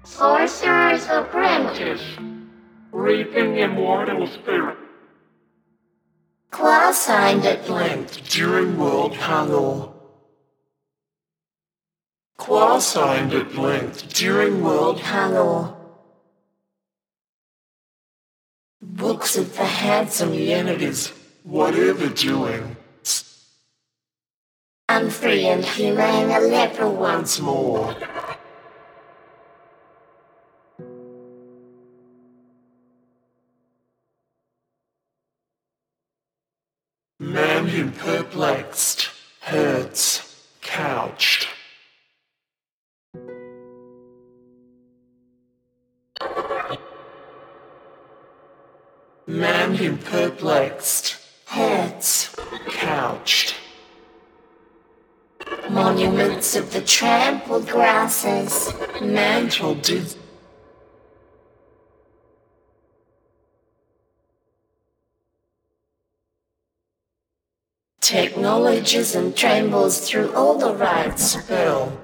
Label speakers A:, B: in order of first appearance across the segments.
A: Sorcerer's Apprentice.
B: Reaping immortal spirit.
A: Class signed at
B: Length during World Hunger. Class signed at length during World
A: Hunger.
B: Books of the handsome Yenides, whatever doing.
A: Unfree and humane a leper
B: Once more. Man who perplexed, hurts, couched. Man who perplexed,
A: hurts,
B: couched.
A: Monuments of the trampled grasses,
B: Mantle did.
A: Technologies and trembles through all the right spell.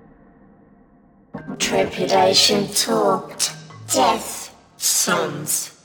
A: Trepidation talked, death,
B: Sons.